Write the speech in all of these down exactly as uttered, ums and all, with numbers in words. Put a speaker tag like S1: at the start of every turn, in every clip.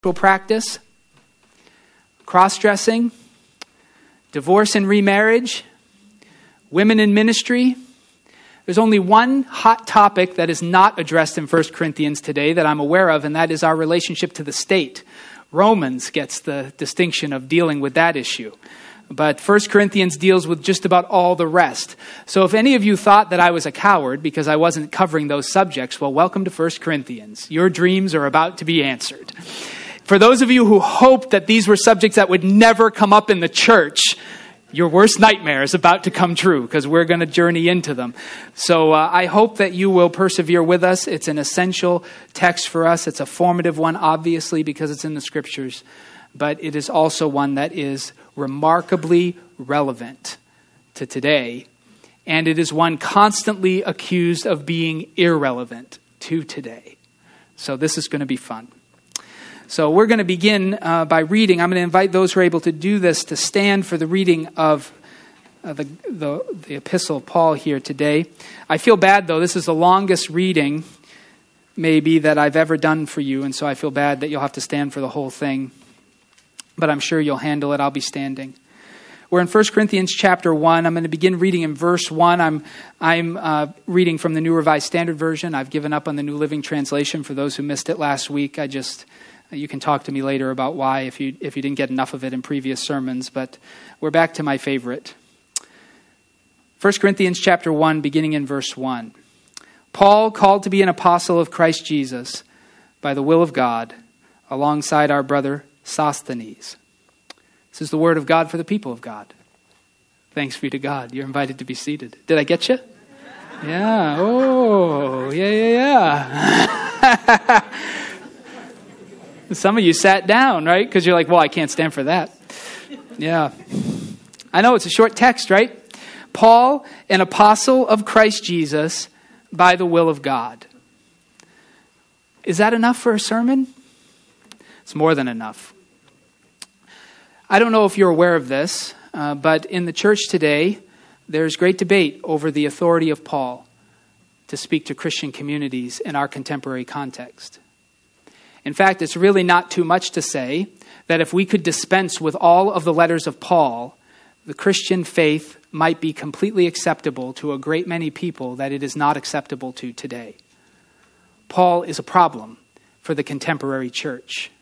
S1: practice, cross-dressing, divorce and remarriage, women in ministry. There's only one hot topic that is not addressed in First Corinthians today that I'm aware of, and that is our relationship to the state. Romans gets the distinction of dealing with that issue. But First Corinthians deals with just about all the rest. So if any of you thought that I was a coward because I wasn't covering those subjects, well, welcome to First Corinthians. Your dreams are about to be answered. For those of you who hoped that these were subjects that would never come up in the church, your worst nightmare is about to come true because we're going to journey into them. So uh, I hope that you will persevere with us. It's an essential text for us. It's a formative one, obviously, because it's in the scriptures. But it is also one that is remarkably relevant to today. And it is one constantly accused of being irrelevant to today. So this is going to be fun. So we're going to begin uh, by reading. I'm going to invite those who are able to do this to stand for the reading of uh, the, the, the epistle of Paul here today. I feel bad, though. This is the longest reading, maybe, that I've ever done for you. And so I feel bad that you'll have to stand for the whole thing. But I'm sure you'll handle it. I'll be standing. We're in First Corinthians chapter one. I'm going to begin reading in verse one. I'm I'm uh, reading from the New Revised Standard Version. I've given up on the New Living Translation for those who missed it last week. I just... You can talk to me later about why if you if you didn't get enough of it in previous sermons, but we're back to my favorite. First Corinthians chapter one, beginning in verse one. Paul, called to be an apostle of Christ Jesus by the will of God, alongside our brother Sosthenes. This is the word of God for the people of God. Thanks be to God. You're invited to be seated. Did I get you? Yeah. Oh, yeah, yeah, yeah. Some of you sat down, right? Because you're like, well, I can't stand for that. Yeah. I know it's a short text, right? Paul, an apostle of Christ Jesus by the will of God. Is that enough for a sermon? It's more than enough. I don't know if you're aware of this, uh, but in the church today, there's great debate over the authority of Paul to speak to Christian communities in our contemporary context. In fact, it's really not too much to say that if we could dispense with all of the letters of Paul, the Christian faith might be completely acceptable to a great many people that it is not acceptable to today. Paul is a problem for the contemporary church.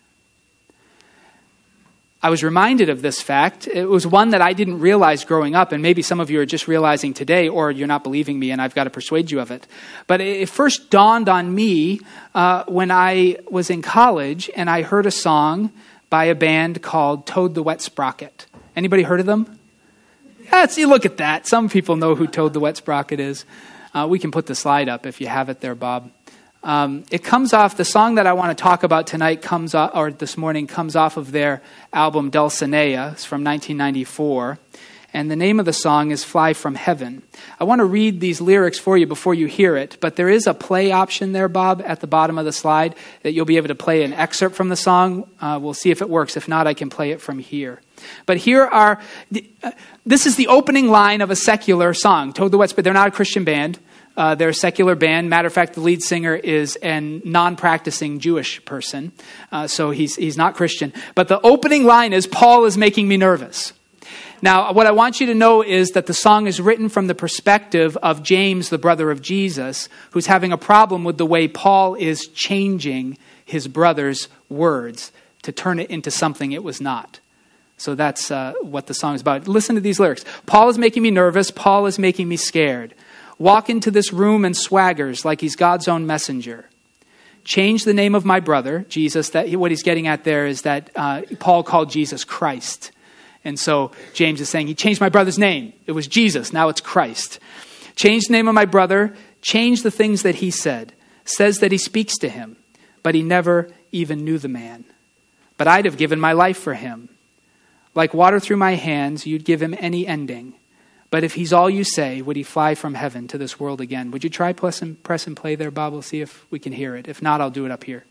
S1: I was reminded of this fact. It was one that I didn't realize growing up, and maybe some of you are just realizing today, or you're not believing me and I've got to persuade you of it. But it first dawned on me uh, when I was in college and I heard a song by a band called Toad the Wet Sprocket. Anybody heard of them? Yeah, see, look at that. Some people know who Toad the Wet Sprocket is. Uh, we can put the slide up if you have it there, Bob. Um, it comes off, the song that I want to talk about tonight comes off, or this morning comes off of their album Dulcinea. It's from nineteen ninety-four. And the name of the song is Fly From Heaven. I want to read these lyrics for you before you hear it, but there is a play option there, Bob, at the bottom of the slide that you'll be able to play an excerpt from the song. Uh, we'll see if it works. If not, I can play it from here. But here are, the, uh, this is the opening line of a secular song, Toad the Wet Sprocket. They're not a Christian band. Uh, they're a secular band. Matter of fact, the lead singer is a non-practicing Jewish person, uh, so he's he's not Christian. But the opening line is, Paul is making me nervous. Now, what I want you to know is that the song is written from the perspective of James, the brother of Jesus, who's having a problem with the way Paul is changing his brother's words to turn it into something it was not. So that's uh, what the song is about. Listen to these lyrics. Paul is making me nervous. Paul is making me scared. Walk into this room and swaggers like he's God's own messenger. Change the name of my brother, Jesus. That what he's getting at there is that uh, Paul called Jesus Christ. And so James is saying, he changed my brother's name. It was Jesus. Now it's Christ. Change the name of my brother. Change the things that he said. Says that he speaks to him, but he never even knew the man. But I'd have given my life for him. Like water through my hands, you'd give him any ending. But if he's all you say, would he fly from heaven to this world again? Would you try press and, press and play there, Bob? We'll see if we can hear it. If not, I'll do it up here.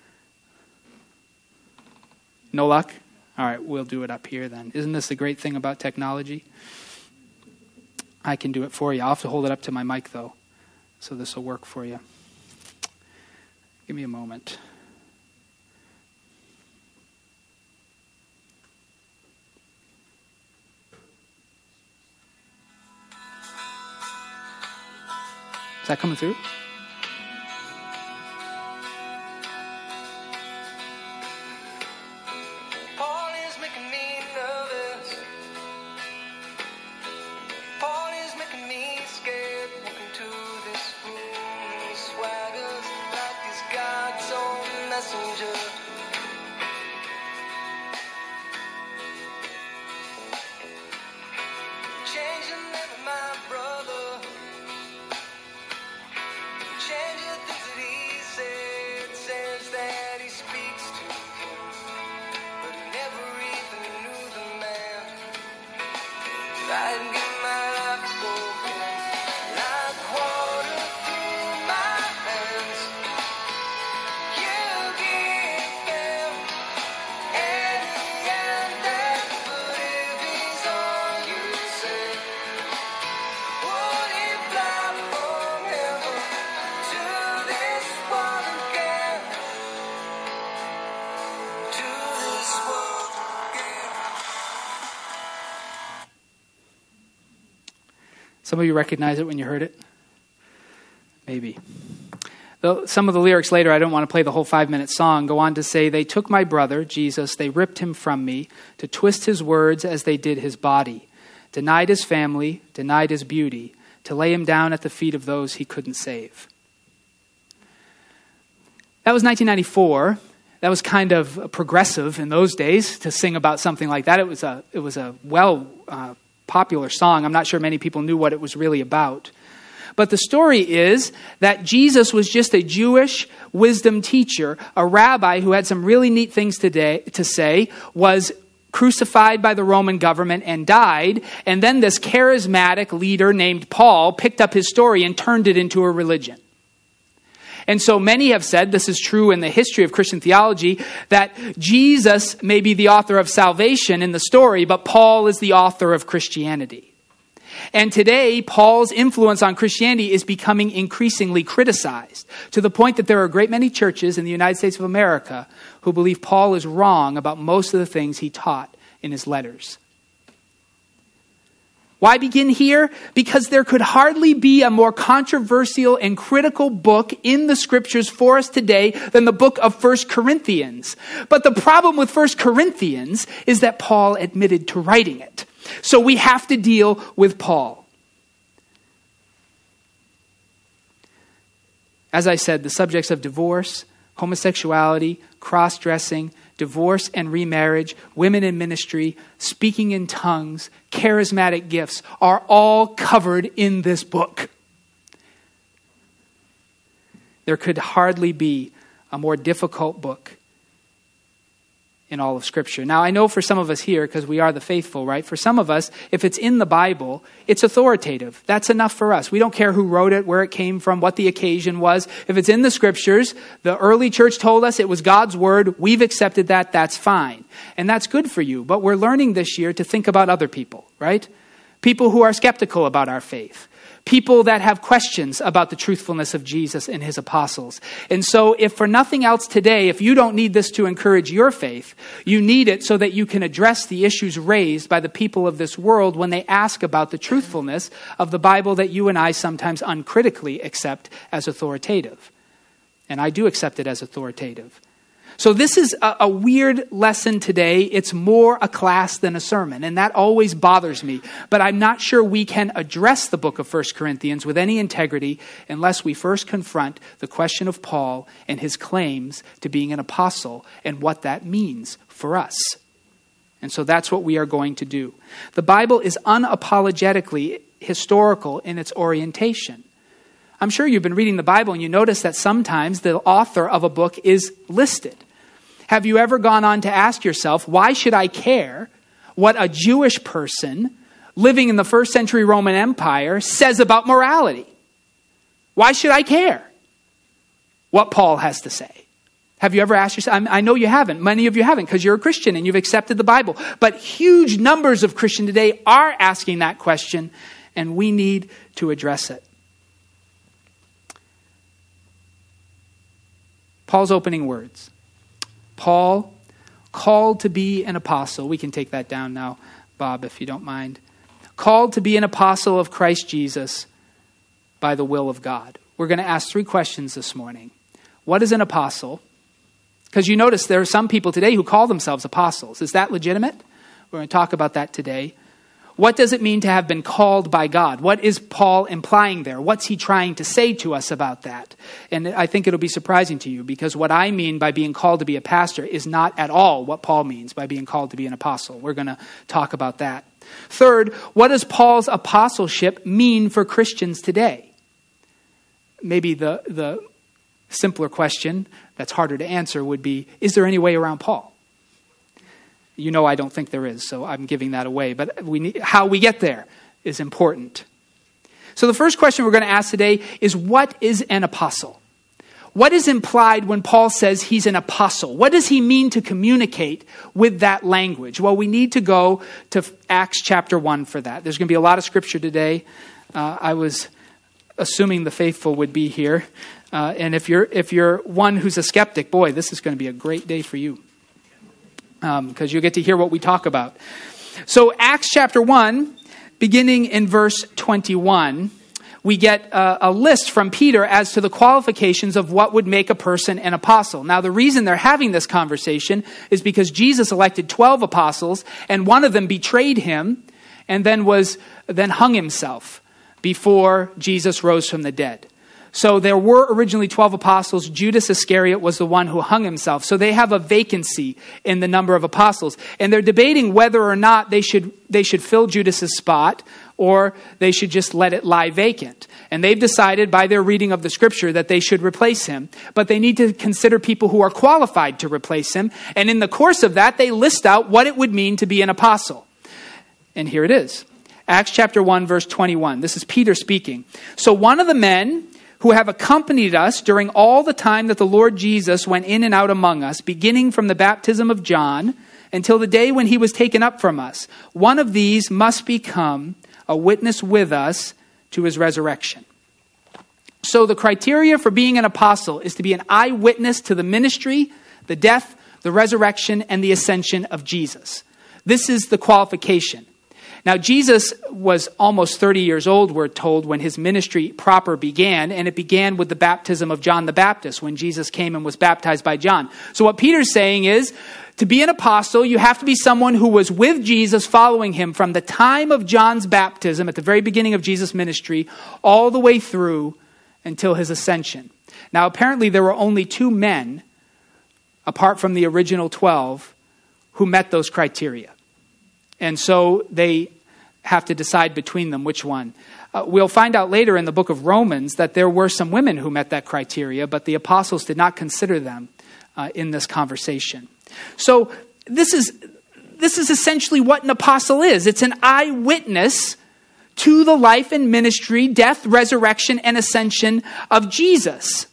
S1: No luck? All right, we'll do it up here then. Isn't this the great thing about technology? I can do it for you. I'll have to hold it up to my mic, though, so this will work for you. Give me a moment. that coming through?
S2: Paul is making me nervous. Paul is making me scared. Walking to this room, he swaggers like he's God's own messenger. Changing never my brother. Changing the things that he said. Says that he speaks to him, but he never even knew the man. I'd get my life broken like water through my hands. You give them any and that, but if he's all you say, would he fly from heaven to this world again? To this world again.
S1: Some of you recognize it when you heard it. Maybe. Though some of the lyrics later, I don't want to play the whole five-minute song, go on to say, they took my brother, Jesus, they ripped him from me to twist his words as they did his body, denied his family, denied his beauty, to lay him down at the feet of those he couldn't save. That was nineteen ninety-four. That was kind of progressive in those days to sing about something like that. It was a, it was a well uh, popular song. I'm not sure many people knew what it was really about. But the story is that Jesus was just a Jewish wisdom teacher, a rabbi who had some really neat things today to say, was crucified by the Roman government and died. And then this charismatic leader named Paul picked up his story and turned it into a religion. And so many have said, this is true in the history of Christian theology, that Jesus may be the author of salvation in the story, but Paul is the author of Christianity. And today, Paul's influence on Christianity is becoming increasingly criticized, to the point that there are a great many churches in the United States of America who believe Paul is wrong about most of the things he taught in his letters. Why begin here? Because there could hardly be a more controversial and critical book in the scriptures for us today than the book of First Corinthians. But the problem with First Corinthians is that Paul admitted to writing it. So we have to deal with Paul. As I said, the subjects of divorce, homosexuality, cross-dressing, divorce and remarriage, women in ministry, speaking in tongues, charismatic gifts are all covered in this book. There could hardly be a more difficult book in all of Scripture. Now, I know for some of us here, because we are the faithful, right? For some of us, if it's in the Bible, it's authoritative. That's enough for us. We don't care who wrote it, where it came from, what the occasion was. If it's in the Scriptures, the early church told us it was God's word. We've accepted that. That's fine. And that's good for you. But we're learning this year to think about other people, right? People who are skeptical about our faith. People that have questions about the truthfulness of Jesus and his apostles. And so if for nothing else today, if you don't need this to encourage your faith, you need it so that you can address the issues raised by the people of this world when they ask about the truthfulness of the Bible that you and I sometimes uncritically accept as authoritative. And I do accept it as authoritative. So this is a, a weird lesson today. It's more a class than a sermon, and that always bothers me. But I'm not sure we can address the book of First Corinthians with any integrity unless we first confront the question of Paul and his claims to being an apostle and what that means for us. And so that's what we are going to do. The Bible is unapologetically historical in its orientation. I'm sure you've been reading the Bible and you notice that sometimes the author of a book is listed. Have you ever gone on to ask yourself, why should I care what a Jewish person living in the first century Roman Empire says about morality? Why should I care what Paul has to say? Have you ever asked yourself? I know you haven't. Many of you haven't because you're a Christian and you've accepted the Bible. But huge numbers of Christians today are asking that question, and we need to address it. Paul's opening words. Paul, called to be an apostle. We can take that down now, Bob, if you don't mind. Called to be an apostle of Christ Jesus by the will of God. we're going to ask three questions this morning. What is an apostle? Because you notice there are some people today who call themselves apostles. Is that legitimate? We're going to talk about that today. What does it mean to have been called by God? What is Paul implying there? What's he trying to say to us about that? And I think it'll be surprising to you, because what I mean by being called to be a pastor is not at all what Paul means by being called to be an apostle. We're going to talk about that. Third, what does Paul's apostleship mean for Christians today? Maybe the, the simpler question that's harder to answer would be, is there any way around Paul? You know I don't think there is, so I'm giving that away. But we need, how we get there is important. So the first question we're going to ask today is, what is an apostle? What is implied when Paul says he's an apostle? What does he mean to communicate with that language? Well, we need to go to Acts chapter one for that. There's going to be a lot of scripture today. Uh, I was assuming the faithful would be here. Uh, and if you're if you're one who's a skeptic, boy, this is going to be a great day for you. Because um, you'll get to hear what we talk about. So Acts chapter one, beginning in verse twenty-one, we get a, a list from Peter as to the qualifications of what would make a person an apostle. Now, the reason they're having this conversation is because Jesus elected twelve apostles, and one of them betrayed him and then was then hung himself before Jesus rose from the dead. So there were originally twelve apostles. Judas Iscariot was the one who hung himself. So they have a vacancy in the number of apostles. And they're debating whether or not they should they should fill Judas's spot, or they should just let it lie vacant. And they've decided by their reading of the scripture that they should replace him. But they need to consider people who are qualified to replace him. And in the course of that, they list out what it would mean to be an apostle. And here it is. Acts chapter one, verse twenty-one. This is Peter speaking. So one of the men who have accompanied us during all the time that the Lord Jesus went in and out among us, beginning from the baptism of John until the day when he was taken up from us. One of these must become a witness with us to his resurrection. So the criteria for being an apostle is to be an eyewitness to the ministry, the death, the resurrection, and the ascension of Jesus. This is the qualification. Now, Jesus was almost thirty years old, we're told, when his ministry proper began, and it began with the baptism of John the Baptist, when Jesus came and was baptized by John. So what Peter's saying is, to be an apostle, you have to be someone who was with Jesus, following him from the time of John's baptism, at the very beginning of Jesus' ministry, all the way through until his ascension. Now, apparently there were only two men, apart from the original twelve, who met those criteria. And so they have to decide between them which one. Uh, we'll find out later in the book of Romans that there were some women who met that criteria, but the apostles did not consider them uh, in this conversation. So this is this is essentially what an apostle is. It's an eyewitness to the life and ministry, death, resurrection, and ascension of Jesus.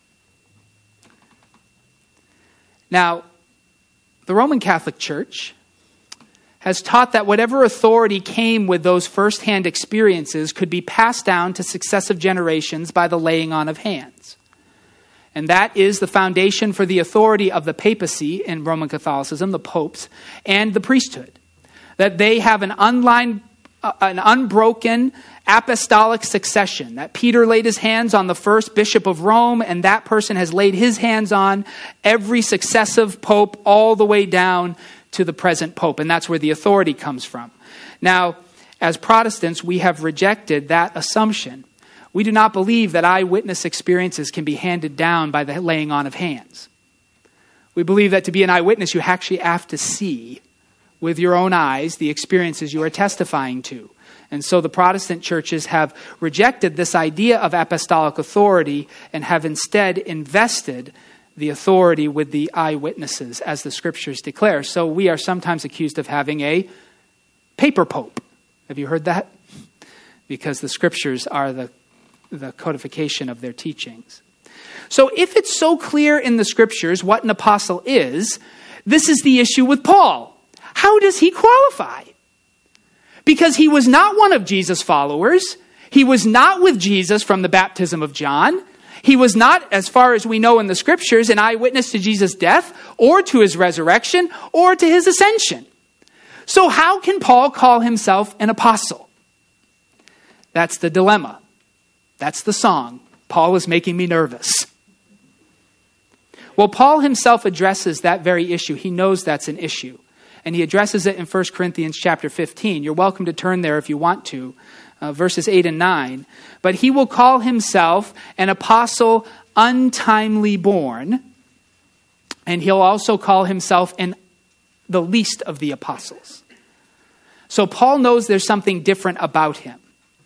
S1: Now, the Roman Catholic Church has taught that whatever authority came with those first-hand experiences could be passed down to successive generations by the laying on of hands. And that is the foundation for the authority of the papacy in Roman Catholicism, the popes, and the priesthood. That they have an, unline, uh, an unbroken apostolic succession. That Peter laid his hands on the first bishop of Rome, and that person has laid his hands on every successive pope all the way down to the present pope, and that's where the authority comes from. Now, as Protestants, we have rejected that assumption. We do not believe that eyewitness experiences can be handed down by the laying on of hands. We believe that to be an eyewitness, you actually have to see with your own eyes the experiences you are testifying to. And so the Protestant churches have rejected this idea of apostolic authority and have instead invested the authority with the eyewitnesses, as the scriptures declare. So we are sometimes accused of having a paper pope. Have you heard that? Because the scriptures are the, the codification of their teachings. So if it's so clear in the scriptures what an apostle is, this is the issue with Paul. How does he qualify? Because he was not one of Jesus' followers. He was not with Jesus from the baptism of John. He was not, as far as we know in the scriptures, an eyewitness to Jesus' death or to his resurrection or to his ascension. So how can Paul call himself an apostle? That's the dilemma. That's the song. Paul is making me nervous. Well, Paul himself addresses that very issue. He knows that's an issue. And he addresses it in First Corinthians chapter fifteen. You're welcome to turn there if you want to, uh, verses eight and nine. But he will call himself an apostle untimely born, and he'll also call himself an, the least of the apostles. So Paul knows there's something different about him.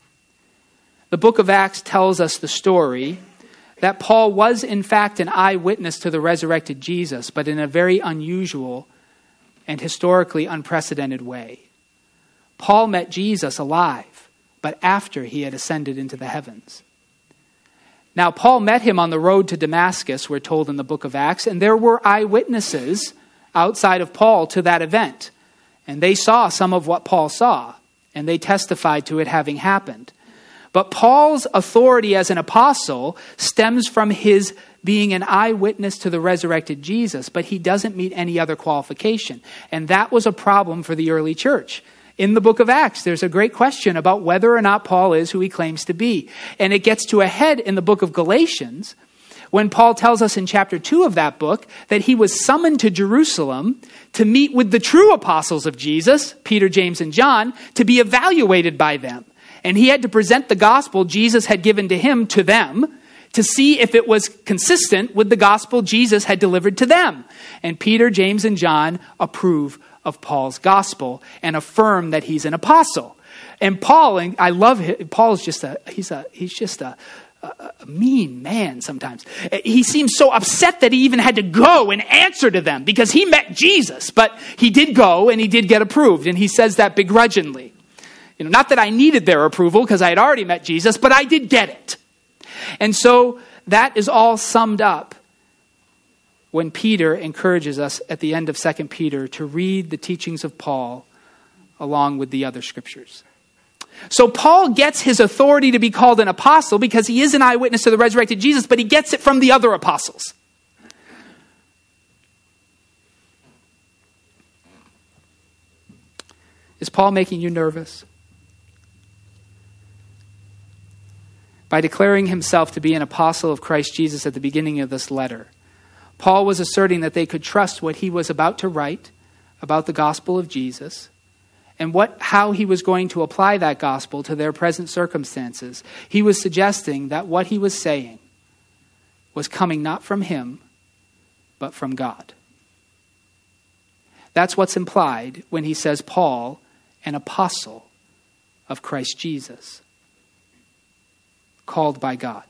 S1: The book of Acts tells us the story that Paul was in fact an eyewitness to the resurrected Jesus, but in a very unusual and historically unprecedented way. Paul met Jesus alive, but after he had ascended into the heavens. Now, Paul met him on the road to Damascus, we're told in the book of Acts, and there were eyewitnesses outside of Paul to that event. And they saw some of what Paul saw, and they testified to it having happened. But Paul's authority as an apostle stems from his being an eyewitness to the resurrected Jesus, but he doesn't meet any other qualification. And that was a problem for the early church. In the book of Acts, there's a great question about whether or not Paul is who he claims to be. And it gets to a head in the book of Galatians when Paul tells us in chapter two of that book that he was summoned to Jerusalem to meet with the true apostles of Jesus, Peter, James, and John, to be evaluated by them. And he had to present the gospel Jesus had given to him to them to see if it was consistent with the gospel Jesus had delivered to them. And Peter, James, and John approve of Paul's gospel and affirm that he's an apostle. And Paul, and I love him, Paul's just a, he's a, he's just a, a, a mean man sometimes. He seems so upset that he even had to go and answer to them because he met Jesus, but he did go and he did get approved. And he says that begrudgingly. You know, not that I needed their approval because I had already met Jesus, but I did get it. And so that is all summed up when Peter encourages us at the end of Second Peter to read the teachings of Paul along with the other scriptures. So Paul gets his authority to be called an apostle because he is an eyewitness to the resurrected Jesus, but he gets it from the other apostles. Is Paul making you nervous? By declaring himself to be an apostle of Christ Jesus at the beginning of this letter, Paul was asserting that they could trust what he was about to write about the gospel of Jesus and what how he was going to apply that gospel to their present circumstances. He was suggesting that what he was saying was coming not from him, but from God. That's what's implied when he says, Paul, an apostle of Christ Jesus, called by God.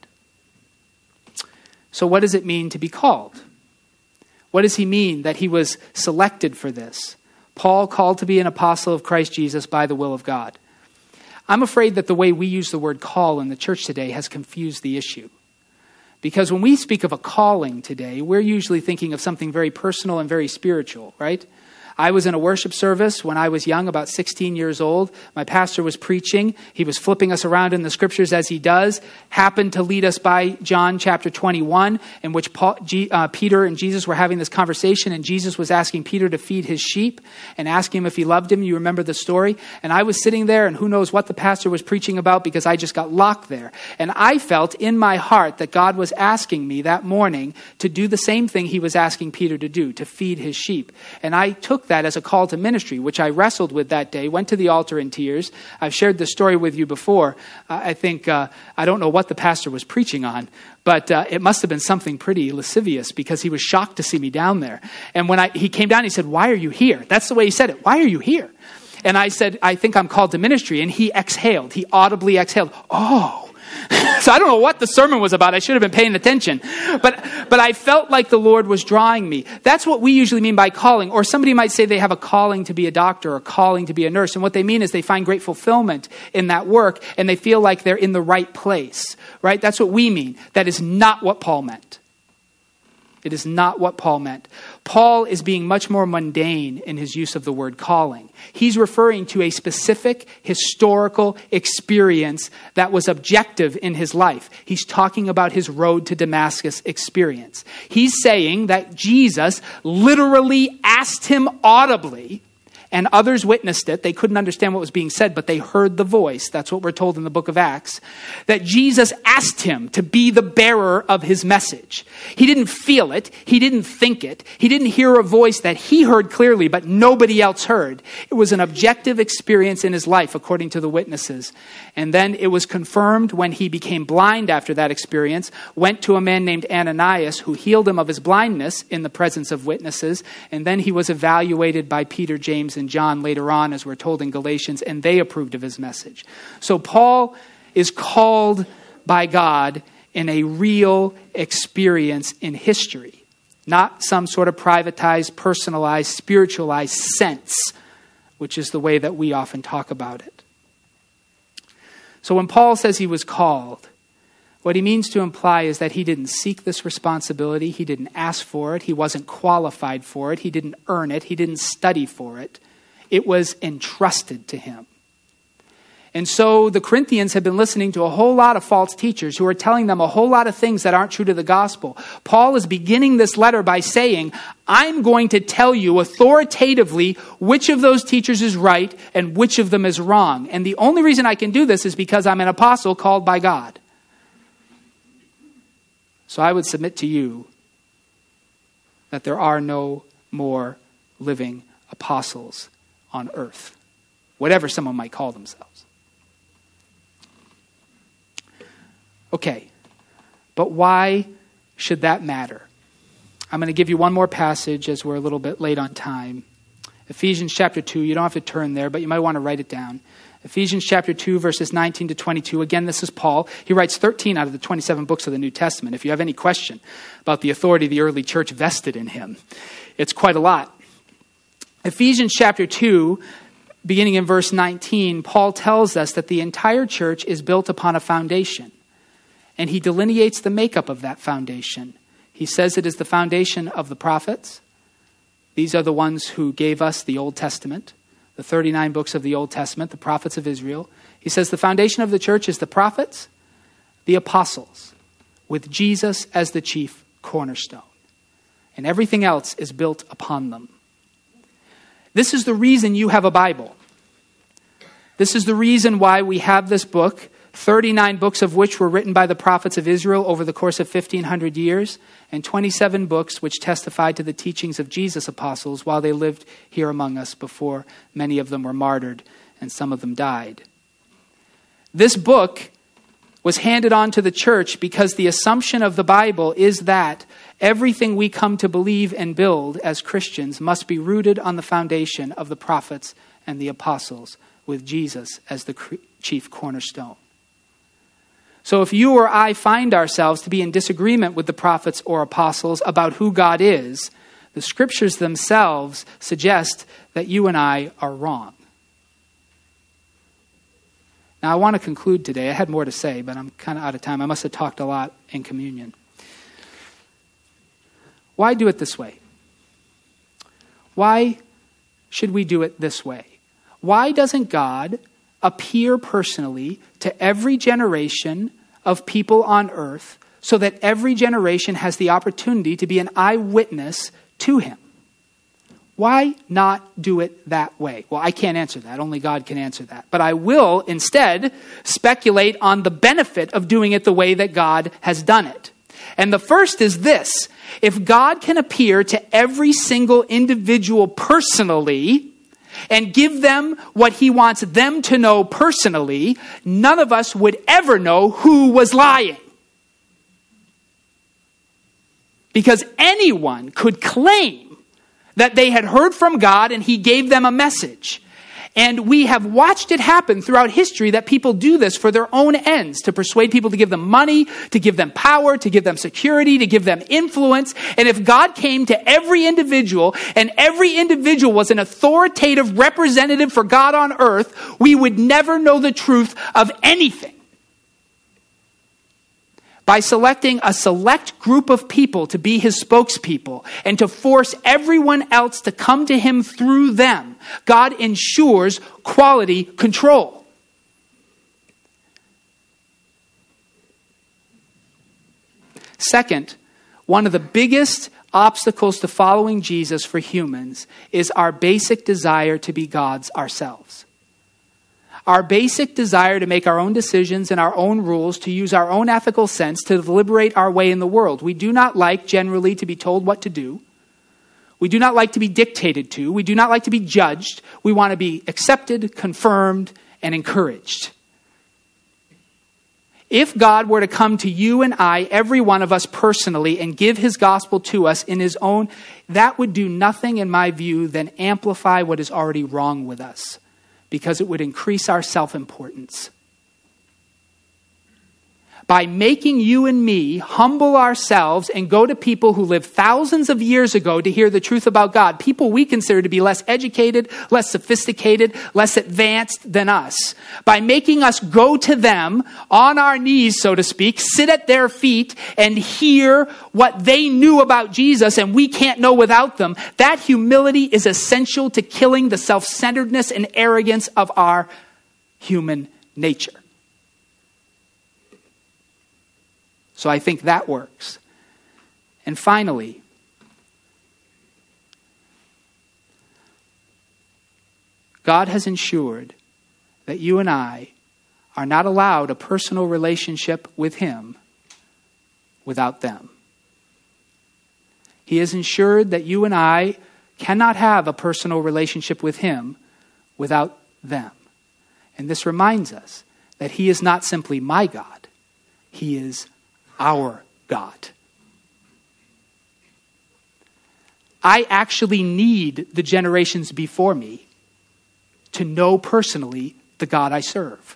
S1: So what does it mean to be called? What does he mean that he was selected for this? Paul called to be an apostle of Christ Jesus by the will of God. I'm afraid that the way we use the word call in the church today has confused the issue. Because when we speak of a calling today, we're usually thinking of something very personal and very spiritual, right? I was in a worship service when I was young, about sixteen years old. My pastor was preaching. He was flipping us around in the scriptures as he does. Happened to lead us by John chapter twenty-one, in which Paul, G, uh, Peter and Jesus were having this conversation, and Jesus was asking Peter to feed his sheep and asking him if he loved him. You remember the story? And I was sitting there, and who knows what the pastor was preaching about because I just got locked there. And I felt in my heart that God was asking me that morning to do the same thing he was asking Peter to do, to feed his sheep. And I took that as a call to ministry, which I wrestled with that day, went to the altar in tears. I've shared this story with you before. Uh, I think, uh, I don't know what the pastor was preaching on, but uh, it must have been something pretty lascivious because he was shocked to see me down there. And when I, he came down, he said, "Why are you here?" That's the way he said it. "Why are you here?" And I said, "I think I'm called to ministry." And he exhaled. He audibly exhaled. Oh. So I don't know what the sermon was about. I should have been paying attention. But but I felt like the Lord was drawing me. That's what we usually mean by calling. Or somebody might say they have a calling to be a doctor or a calling to be a nurse. And what they mean is they find great fulfillment in that work and they feel like they're in the right place. Right? That's what we mean. That is not what Paul meant. It is not what Paul meant. Paul is being much more mundane in his use of the word calling. He's referring to a specific historical experience that was objective in his life. He's talking about his road to Damascus experience. He's saying that Jesus literally asked him audibly, and others witnessed it. They couldn't understand what was being said, but they heard the voice. That's what we're told in the book of Acts. That Jesus asked him to be the bearer of his message. He didn't feel it. He didn't think it. He didn't hear a voice that he heard clearly, but nobody else heard. It was an objective experience in his life, according to the witnesses. And then it was confirmed when he became blind after that experience, went to a man named Ananias who healed him of his blindness in the presence of witnesses. And then he was evaluated by Peter, James, and John later on, as we're told in Galatians, and they approved of his message. So Paul is called by God in a real experience in history, not some sort of privatized, personalized, spiritualized sense, which is the way that we often talk about it. So when Paul says he was called, what he means to imply is that he didn't seek this responsibility. He didn't ask for it. He wasn't qualified for it. He didn't earn it. He didn't study for it. It was entrusted to him. And so the Corinthians have been listening to a whole lot of false teachers who are telling them a whole lot of things that aren't true to the gospel. Paul is beginning this letter by saying, I'm going to tell you authoritatively which of those teachers is right and which of them is wrong. And the only reason I can do this is because I'm an apostle called by God. So I would submit to you that there are no more living apostles on earth, whatever someone might call themselves. Okay, but why should that matter? I'm going to give you one more passage as we're a little bit late on time. Ephesians chapter two, you don't have to turn there, but you might want to write it down. Ephesians chapter two, verses nineteen to twenty-two. Again, this is Paul. He writes thirteen out of the twenty-seven books of the New Testament. If you have any question about the authority the early church vested in him, it's quite a lot. Ephesians chapter two, beginning in verse nineteen, Paul tells us that the entire church is built upon a foundation. And he delineates the makeup of that foundation. He says it is the foundation of the prophets. These are the ones who gave us the Old Testament, the thirty-nine books of the Old Testament, the prophets of Israel. He says the foundation of the church is the prophets, the apostles, with Jesus as the chief cornerstone. And everything else is built upon them. This is the reason you have a Bible. This is the reason why we have this book, thirty-nine books of which were written by the prophets of Israel over the course of fifteen hundred years, and twenty-seven books which testify to the teachings of Jesus' apostles while they lived here among us before many of them were martyred and some of them died. This book was handed on to the church because the assumption of the Bible is that everything we come to believe and build as Christians must be rooted on the foundation of the prophets and the apostles, with Jesus as the chief cornerstone. So if you or I find ourselves to be in disagreement with the prophets or apostles about who God is, the scriptures themselves suggest that you and I are wrong. Now, I want to conclude today. I had more to say, but I'm kind of out of time. I must have talked a lot in communion. Why do it this way? Why should we do it this way? Why doesn't God appear personally to every generation of people on earth so that every generation has the opportunity to be an eyewitness to him? Why not do it that way? Well, I can't answer that. Only God can answer that. But I will instead speculate on the benefit of doing it the way that God has done it. And the first is this: if God can appear to every single individual personally and give them what he wants them to know personally, none of us would ever know who was lying. Because anyone could claim that they had heard from God and he gave them a message. And we have watched it happen throughout history that people do this for their own ends, to persuade people to give them money, to give them power, to give them security, to give them influence. And if God came to every individual and every individual was an authoritative representative for God on earth, we would never know the truth of anything. By selecting a select group of people to be his spokespeople and to force everyone else to come to him through them, God ensures quality control. Second, one of the biggest obstacles to following Jesus for humans is our basic desire to be gods ourselves. Our basic desire to make our own decisions and our own rules, to use our own ethical sense to deliberate our way in the world. We do not like generally to be told what to do. We do not like to be dictated to. We do not like to be judged. We want to be accepted, confirmed, and encouraged. If God were to come to you and I, every one of us personally, and give his gospel to us in his own, that would do nothing, in my view, than amplify what is already wrong with us, because it would increase our self-importance. By making you and me humble ourselves and go to people who lived thousands of years ago to hear the truth about God, people we consider to be less educated, less sophisticated, less advanced than us, by making us go to them on our knees, so to speak, sit at their feet and hear what they knew about Jesus and we can't know without them, that humility is essential to killing the self-centeredness and arrogance of our human nature. So I think that works. And finally, God has ensured that you and I are not allowed a personal relationship with him without them. He has ensured that you and I cannot have a personal relationship with him without them. And this reminds us that he is not simply my God. He is our God. I actually need the generations before me to know personally the God I serve.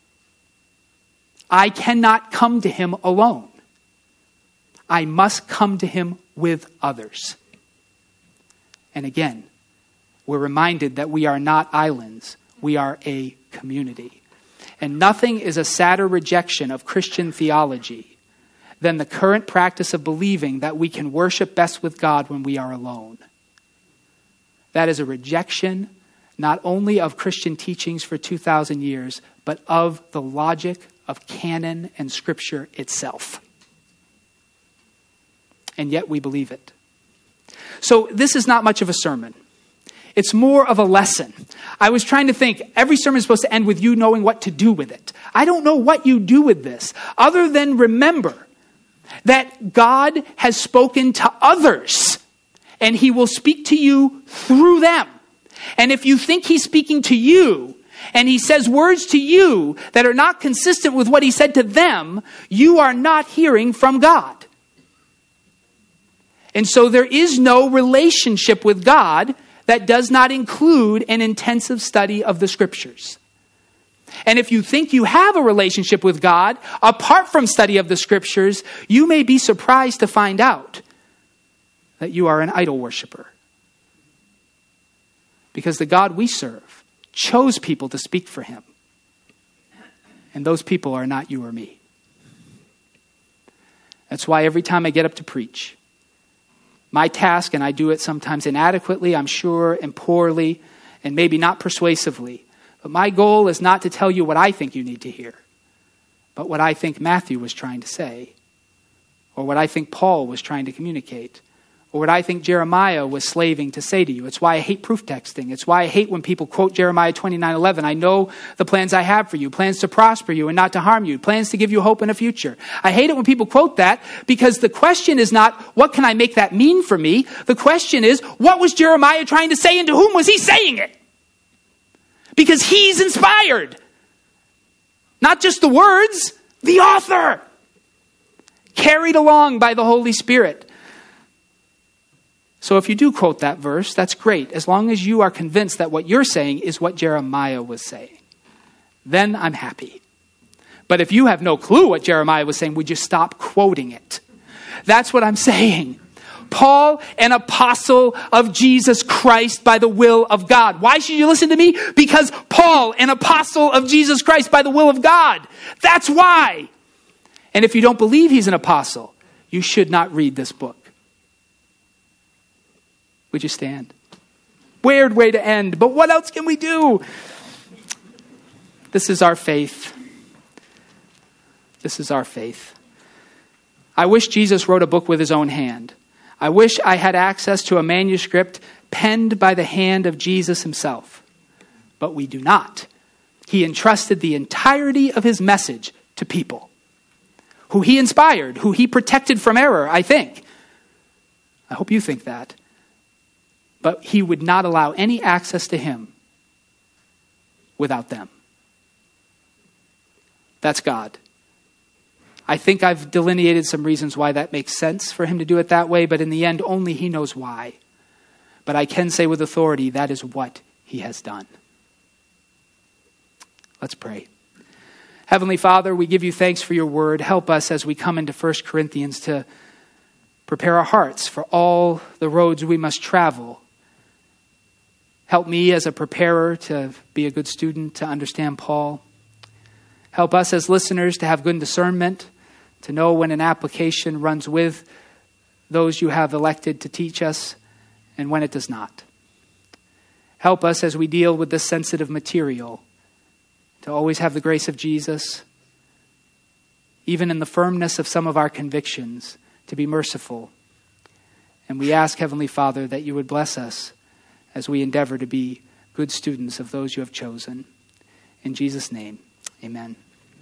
S1: I cannot come to him alone. I must come to him with others. And again, we're reminded that we are not islands. We are a community. And nothing is a sadder rejection of Christian theology than the current practice of believing that we can worship best with God when we are alone. That is a rejection not only of Christian teachings for two thousand years, but of the logic of canon and scripture itself. And yet we believe it. So this is not much of a sermon. It's more of a lesson. I was trying to think, every sermon is supposed to end with you knowing what to do with it. I don't know what you do with this, other than remember that God has spoken to others and he will speak to you through them. And if you think he's speaking to you and he says words to you that are not consistent with what he said to them, you are not hearing from God. And so there is no relationship with God that does not include an intensive study of the scriptures. And if you think you have a relationship with God apart from study of the scriptures, you may be surprised to find out that you are an idol worshiper. Because the God we serve chose people to speak for him. And those people are not you or me. That's why every time I get up to preach, my task, and I do it sometimes inadequately, I'm sure, and poorly, and maybe not persuasively, but my goal is not to tell you what I think you need to hear, but what I think Matthew was trying to say, or what I think Paul was trying to communicate, or what I think Jeremiah was slaving to say to you. It's why I hate proof texting. It's why I hate when people quote Jeremiah twenty-nine eleven. I know the plans I have for you, plans to prosper you and not to harm you, plans to give you hope in a future. I hate it when people quote that, because the question is not, what can I make that mean for me? The question is, what was Jeremiah trying to say and to whom was he saying it? Because he's inspired. Not just the words, the author. Carried along by the Holy Spirit. So if you do quote that verse, that's great, as long as you are convinced that what you're saying is what Jeremiah was saying. Then I'm happy. But if you have no clue what Jeremiah was saying, would you stop quoting it? That's what I'm saying. Paul, an apostle of Jesus Christ by the will of God. Why should you listen to me? Because Paul, an apostle of Jesus Christ by the will of God. That's why. And if you don't believe he's an apostle, you should not read this book. Would you stand? Weird way to end, but what else can we do? This is our faith. This is our faith. I wish Jesus wrote a book with his own hand. I wish I had access to a manuscript penned by the hand of Jesus himself. But we do not. He entrusted the entirety of his message to people who he inspired, who he protected from error, I think. I hope you think that. But he would not allow any access to him without them. That's God. I think I've delineated some reasons why that makes sense for him to do it that way, but in the end, only he knows why. But I can say with authority, that is what he has done. Let's pray. Heavenly Father, we give you thanks for your word. Help us as we come into First Corinthians to prepare our hearts for all the roads we must travel. Help me as a preparer to be a good student, to understand Paul. Help us as listeners to have good discernment, to know when an application runs with those you have elected to teach us and when it does not. Help us as we deal with this sensitive material to always have the grace of Jesus, even in the firmness of some of our convictions, to be merciful. And we ask, Heavenly Father, that you would bless us as we endeavor to be good students of those you have chosen. In Jesus' name, amen.